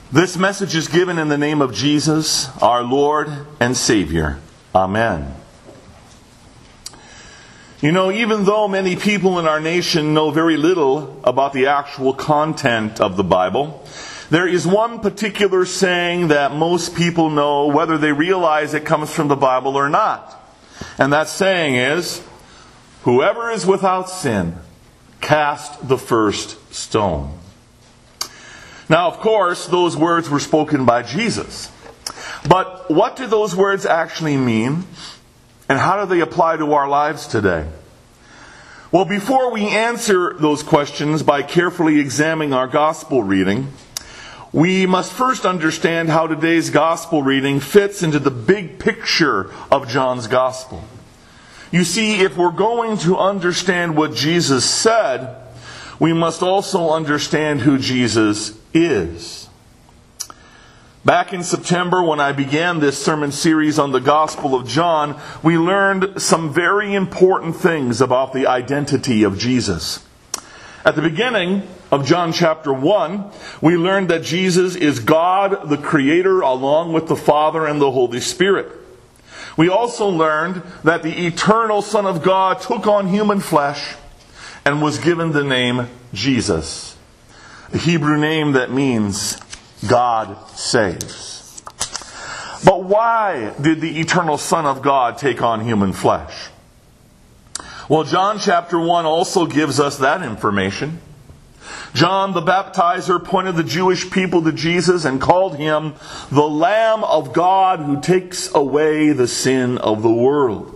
This message is given in the name of Jesus, our Lord and Savior. Amen. You know, even though many people in our nation know very little about the actual content of the Bible, there is one particular saying that most people know whether they realize it comes from the Bible or not. And that saying is, "Whoever is without sin, cast the first stone." Now, of course, those words were spoken by Jesus. But what do those words actually mean? And how do they apply to our lives today? Well, before we answer those questions by carefully examining our gospel reading, we must first understand how today's gospel reading fits into the big picture of John's gospel. You see, if we're going to understand what Jesus said, we must also understand who Jesus is. Back in September, when I began this sermon series on the Gospel of John, we learned some very important things about the identity of Jesus. At the beginning of John chapter 1, we learned that Jesus is God, the Creator, along with the Father and the Holy Spirit. We also learned that the eternal Son of God took on human flesh and was given the name Jesus, a Hebrew name that means God saves. But why did the eternal Son of God take on human flesh? Well, John chapter 1 also gives us that information. John the Baptizer pointed the Jewish people to Jesus and called him the Lamb of God who takes away the sin of the world.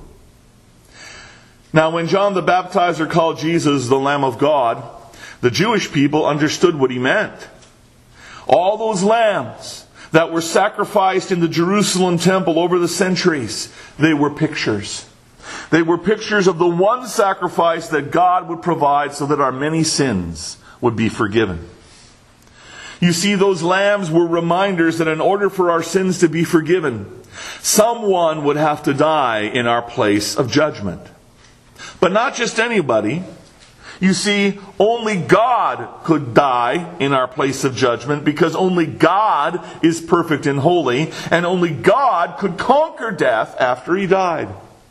Now, when John the Baptizer called Jesus the Lamb of God, the Jewish people understood what he meant. All those lambs that were sacrificed in the Jerusalem temple over the centuries, they were pictures. They were pictures of the one sacrifice that God would provide so that our many sins would be forgiven. You see, those lambs were reminders that in order for our sins to be forgiven, someone would have to die in our place of judgment. But not just anybody. You see, only God could die in our place of judgment because only God is perfect and holy, and only God could conquer death after he died.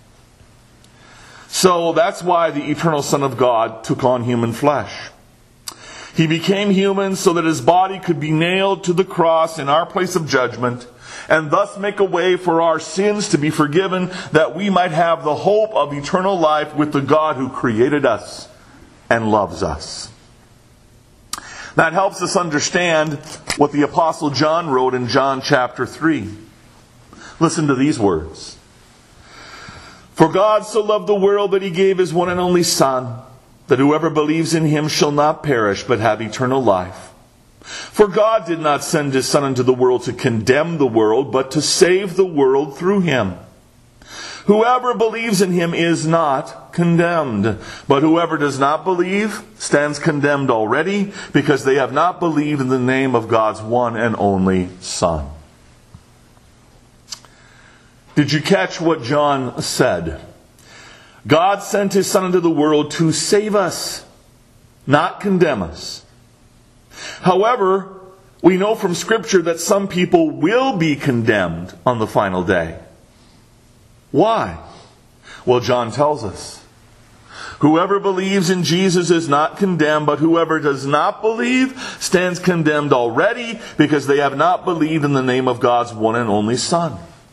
So that's why the eternal Son of God took on human flesh. He became human so that his body could be nailed to the cross in our place of judgment, and thus make a way for our sins to be forgiven, that we might have the hope of eternal life with the God who created us and loves us. That helps us understand what the Apostle John wrote in John chapter 3. Listen to these words. "For God so loved the world that he gave his one and only Son, that whoever believes in him shall not perish but have eternal life. For God did not send his Son into the world to condemn the world, but to save the world through him. Whoever believes in him is not condemned, but whoever does not believe stands condemned already, because they have not believed in the name of God's one and only Son." Did you catch what John said? God sent his Son into the world to save us, not condemn us. However, we know from Scripture that some people will be condemned on the final day. Why? Well, John tells us. Whoever believes in Jesus is not condemned, but whoever does not believe stands condemned already, because they have not believed in the name of God's one and only Son.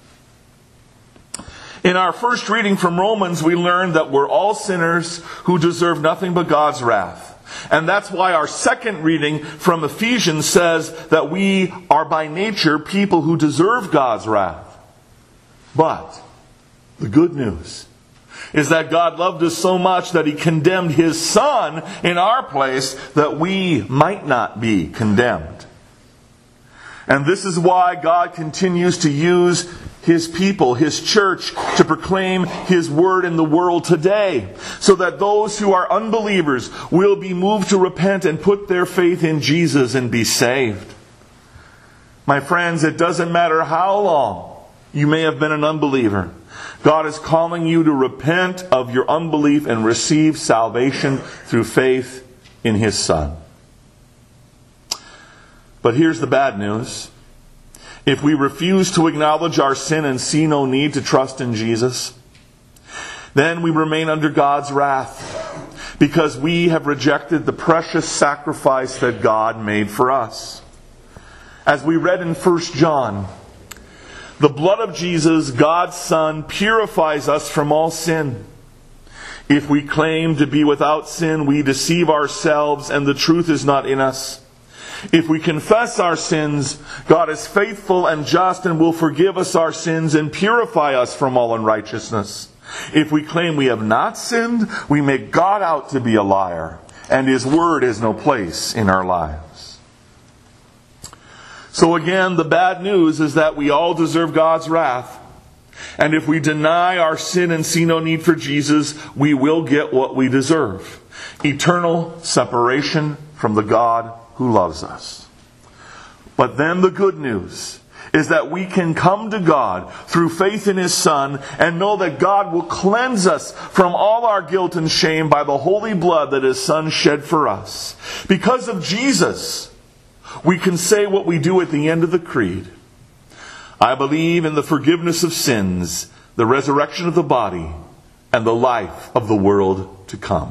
In our first reading from Romans, we learned that we're all sinners who deserve nothing but God's wrath. And that's why our second reading from Ephesians says that we are by nature people who deserve God's wrath. But the good news is that God loved us so much that he condemned his Son in our place that we might not be condemned. And this is why God continues to use his people, his church, to proclaim his word in the world today, so that those who are unbelievers will be moved to repent and put their faith in Jesus and be saved. My friends, it doesn't matter how long you may have been an unbeliever. God is calling you to repent of your unbelief and receive salvation through faith in his Son. But here's the bad news. If we refuse to acknowledge our sin and see no need to trust in Jesus, then we remain under God's wrath because we have rejected the precious sacrifice that God made for us. As we read in 1 John, the blood of Jesus, God's Son, purifies us from all sin. If we claim to be without sin, we deceive ourselves and the truth is not in us. If we confess our sins, God is faithful and just and will forgive us our sins and purify us from all unrighteousness. If we claim we have not sinned, we make God out to be a liar, and His word has no place in our lives. So again, the bad news is that we all deserve God's wrath. And if we deny our sin and see no need for Jesus, we will get what we deserve: eternal separation from the God who loves us. But then the good news is that we can come to God through faith in His Son and know that God will cleanse us from all our guilt and shame by the holy blood that His Son shed for us. Because of Jesus, we can say what we do at the end of the Creed: I believe in the forgiveness of sins, the resurrection of the body, and the life of the world to come.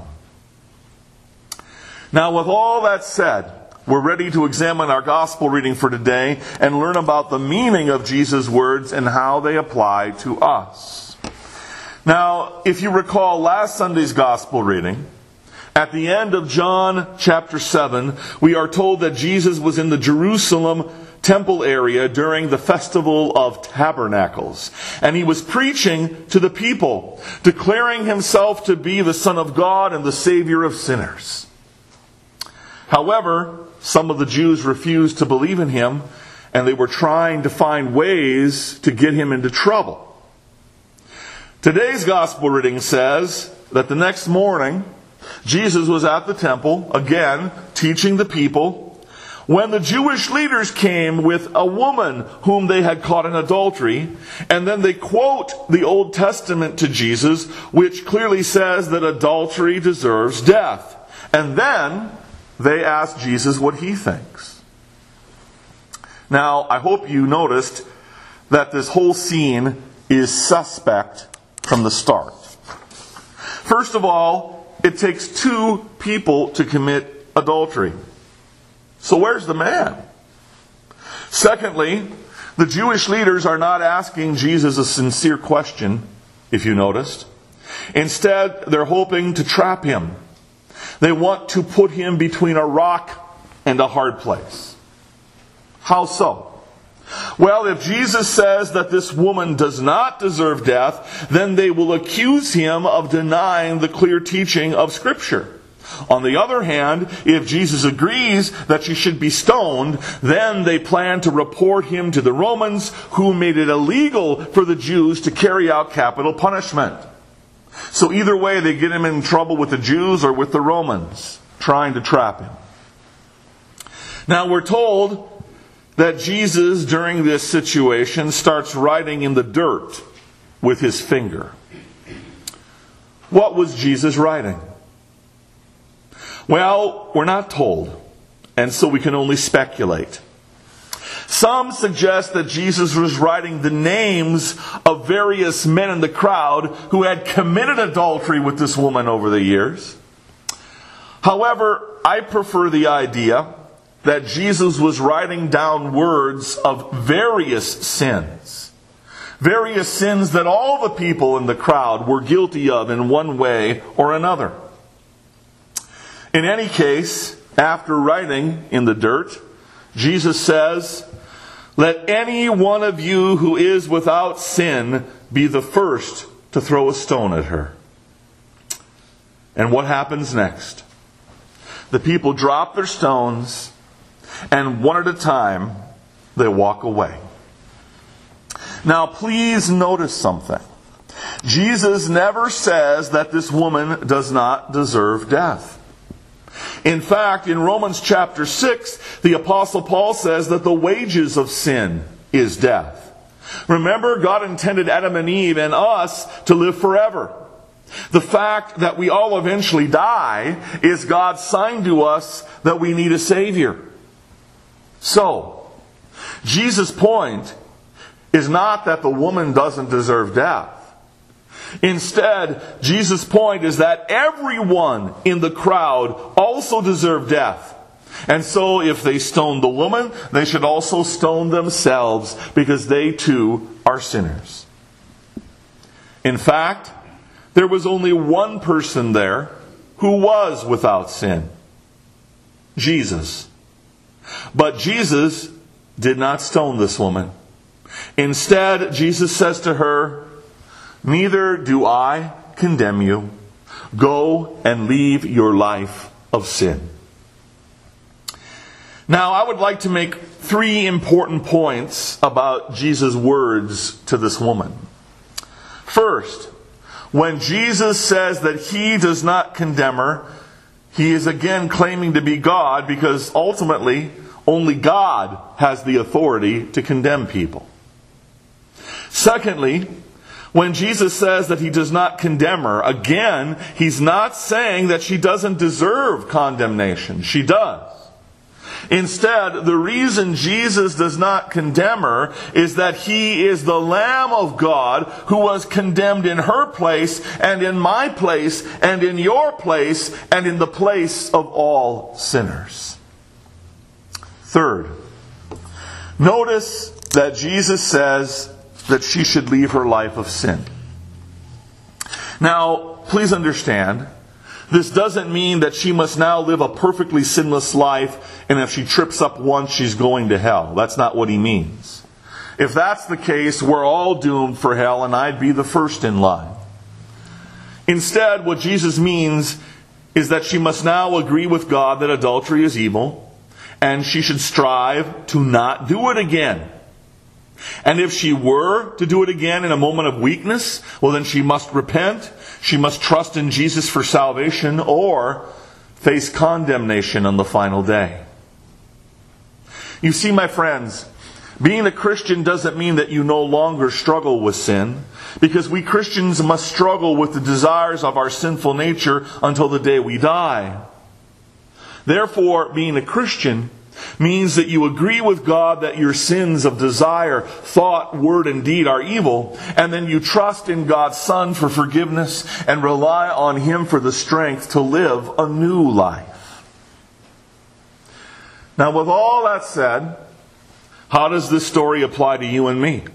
Now, with all that said, we're ready to examine our gospel reading for today and learn about the meaning of Jesus' words and how they apply to us. Now, if you recall last Sunday's gospel reading, at the end of John chapter 7, we are told that Jesus was in the Jerusalem temple area during the Festival of Tabernacles. And He was preaching to the people, declaring Himself to be the Son of God and the Savior of sinners. However, some of the Jews refused to believe in Him, and they were trying to find ways to get Him into trouble. Today's gospel reading says that the next morning, Jesus was at the temple, again, teaching the people, when the Jewish leaders came with a woman whom they had caught in adultery, and then they quote the Old Testament to Jesus, which clearly says that adultery deserves death. And then they ask Jesus what he thinks. Now, I hope you noticed that this whole scene is suspect from the start. First of all, it takes two people to commit adultery. So where's the man? Secondly, the Jewish leaders are not asking Jesus a sincere question, if you noticed. Instead, they're hoping to trap Him. They want to put Him between a rock and a hard place. How so? Well, if Jesus says that this woman does not deserve death, then they will accuse Him of denying the clear teaching of Scripture. On the other hand, if Jesus agrees that she should be stoned, then they plan to report Him to the Romans, who made it illegal for the Jews to carry out capital punishment. So either way, they get Him in trouble with the Jews or with the Romans, trying to trap Him. Now we're told that Jesus, during this situation, starts writing in the dirt with His finger. What was Jesus writing? Well, we're not told, and so we can only speculate. Some suggest that Jesus was writing the names of various men in the crowd who had committed adultery with this woman over the years. However, I prefer the idea that Jesus was writing down words of various sins. Various sins that all the people in the crowd were guilty of in one way or another. In any case, after writing in the dirt, Jesus says, "Let any one of you who is without sin be the first to throw a stone at her." And what happens next? The people drop their stones, and one at a time, they walk away. Now, please notice something. Jesus never says that this woman does not deserve death. In fact, in Romans chapter 6, the Apostle Paul says that the wages of sin is death. Remember, God intended Adam and Eve and us to live forever. The fact that we all eventually die is God's sign to us that we need a Savior. So, Jesus' point is not that the woman doesn't deserve death. Instead, Jesus' point is that everyone in the crowd also deserved death. And so if they stoned the woman, they should also stone themselves, because they too are sinners. In fact, there was only one person there who was without sin: Jesus. But Jesus did not stone this woman. Instead, Jesus says to her, "Neither do I condemn you. Go and leave your life of sin." Now, I would like to make 3 important points about Jesus' words to this woman. First, when Jesus says that He does not condemn her, He is again claiming to be God, because ultimately only God has the authority to condemn people. Secondly, when Jesus says that He does not condemn her, again, He's not saying that she doesn't deserve condemnation. She does. Instead, the reason Jesus does not condemn her is that He is the Lamb of God who was condemned in her place, and in my place, and in your place, and in the place of all sinners. Third, notice that Jesus says that she should leave her life of sin. Now, please understand, this doesn't mean that she must now live a perfectly sinless life, and if she trips up once, she's going to hell. That's not what He means. If that's the case, we're all doomed for hell, and I'd be the first in line. Instead, what Jesus means is that she must now agree with God that adultery is evil, and she should strive to not do it again. And if she were to do it again in a moment of weakness, well, then she must repent. She must trust in Jesus for salvation, or face condemnation on the final day. You see, my friends, being a Christian doesn't mean that you no longer struggle with sin, because we Christians must struggle with the desires of our sinful nature until the day we die. Therefore, being a Christian means that you agree with God that your sins of desire, thought, word, and deed are evil, and then you trust in God's Son for forgiveness and rely on Him for the strength to live a new life. Now, with all that said, how does this story apply to you and me?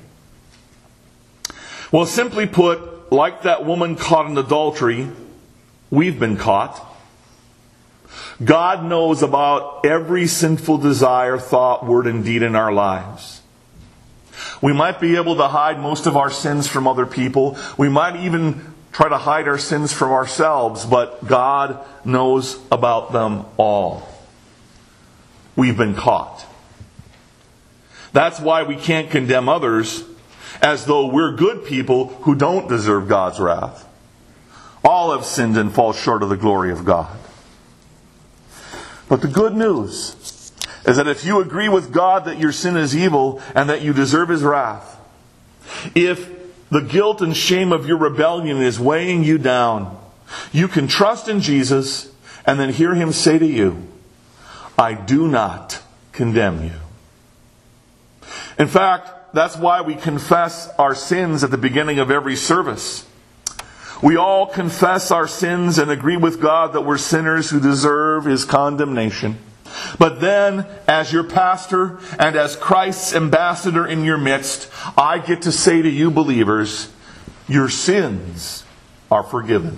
Well, simply put, like that woman caught in adultery, we've been caught. God knows about every sinful desire, thought, word, and deed in our lives. We might be able to hide most of our sins from other people. We might even try to hide our sins from ourselves, but God knows about them all. We've been caught. That's why we can't condemn others as though we're good people who don't deserve God's wrath. All have sinned and fall short of the glory of God. But the good news is that if you agree with God that your sin is evil and that you deserve His wrath, if the guilt and shame of your rebellion is weighing you down, you can trust in Jesus and then hear Him say to you, "I do not condemn you." In fact, that's why we confess our sins at the beginning of every service. We all confess our sins and agree with God that we're sinners who deserve His condemnation. But then, as your pastor and as Christ's ambassador in your midst, I get to say to you believers, your sins are forgiven.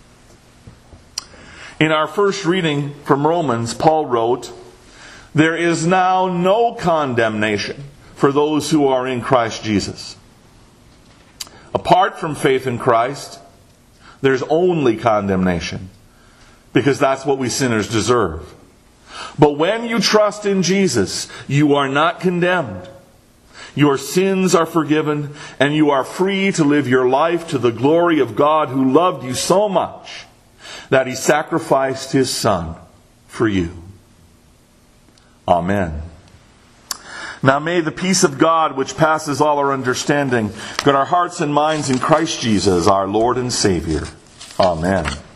In our first reading from Romans, Paul wrote, "There is now no condemnation for those who are in Christ Jesus." Apart from faith in Christ, there's only condemnation, because that's what we sinners deserve. But when you trust in Jesus, you are not condemned. Your sins are forgiven, and you are free to live your life to the glory of God who loved you so much that He sacrificed His Son for you. Amen. Now may the peace of God, which passes all our understanding, guard our hearts and minds in Christ Jesus, our Lord and Savior. Amen.